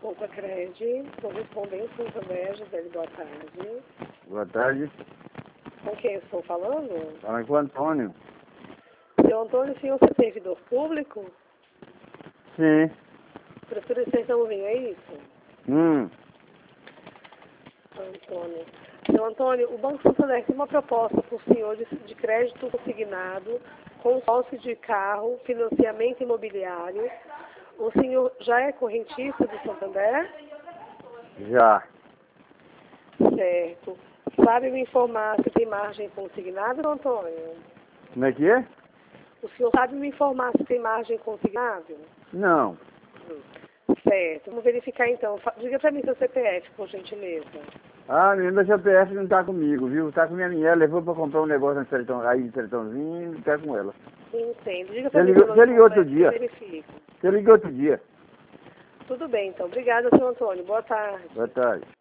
Cred, correspondente Santander, Gisele, boa tarde. Boa tarde. Com quem eu estou falando? Fala com o Antônio. Seu Antônio, o senhor é servidor público? Sim. Prefiro extensãozinho, é isso? Antônio. Seu Antônio, o Banco Santander tem uma proposta para o senhor de crédito consignado, consórcio de carro, financiamento imobiliário. O senhor já é correntista do Santander? Já. Certo. Sabe me informar se tem margem consignada, seu Antônio? Como é que é? O senhor sabe me informar se tem margem consignável? Não. Certo. Vamos verificar então. Diga para mim seu CPF, por gentileza. Ah, menino, meu CPF não tá comigo, viu? Tá com minha mulher, levou pra comprar um negócio no sertão, aí no sertãozinho e tá com ela. Entendo. Diga para mim seu nome Você ligou outro completo dia. que eu verifico. Você ligou outro dia. Tudo bem, então. Obrigada, seu Antônio. Boa tarde. Boa tarde.